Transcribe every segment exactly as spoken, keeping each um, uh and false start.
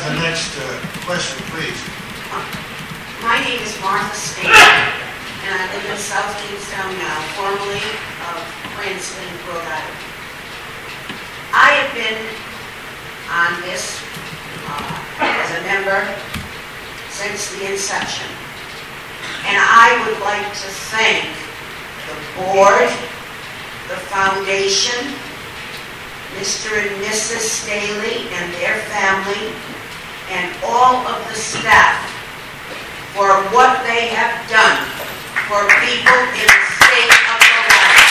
the next uh, question, please. My name is Martha Stain, and I live in South Kingstown now, formerly of Cranston, Rhode Island. I have been on this uh, as a member since the inception, and I would like to thank the board, the foundation, Mister and Missus Staley and their family, and all of the staff for what they have done for people in the state of Rhode Island.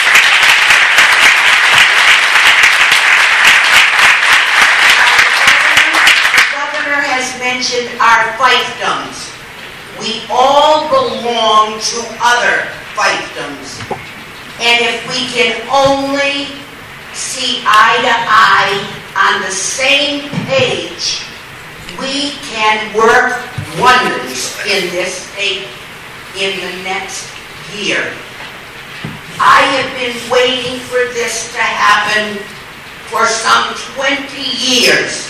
The governor has mentioned our fiefdoms. We all belong to other fiefdoms. And if we can only see eye to eye on the same page, we can work wonders in this state in the next year. I have been waiting for this to happen for some twenty years.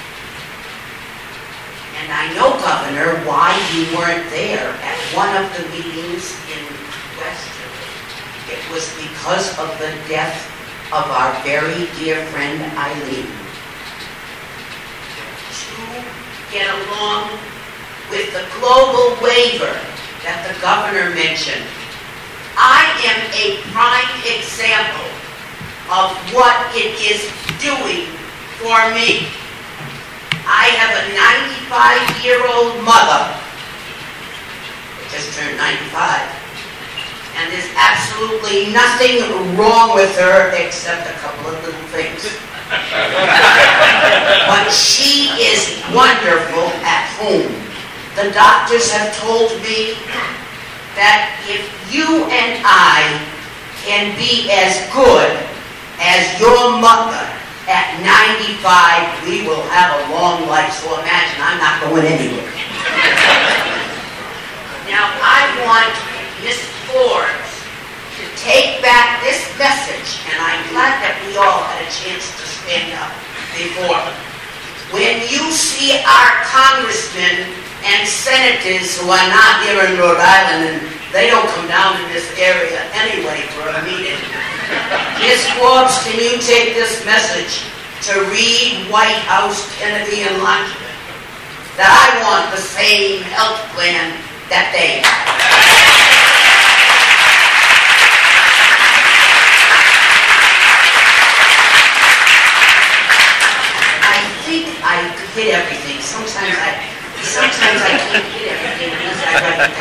And I know, Governor, why you weren't there at one of the meetings in Westerly. It was because of the death of our very dear friend Eileen. To get along with the global waiver that the governor mentioned, I am a prime example of what it is doing for me. I have a ninety-five-year-old mother who just turned ninety-five. And there's absolutely nothing wrong with her except a couple of little things. But she is wonderful at home. The doctors have told me that if you and I can be as good as your mother at ninety-five, we will have a long life. So imagine, I'm not going anywhere. Now, I want Miss Forbes to take back this message, and I'm glad that we all had a chance to stand up before. When you see our congressmen and senators who are not here in Rhode Island, and they don't come down to this area anyway for a meeting, Miss Forbes, can you take this message to Reed, White House, Kennedy, and Longman, that I want the same health plan that they have. I hit everything. Sometimes I, sometimes I can't hit everything unless I write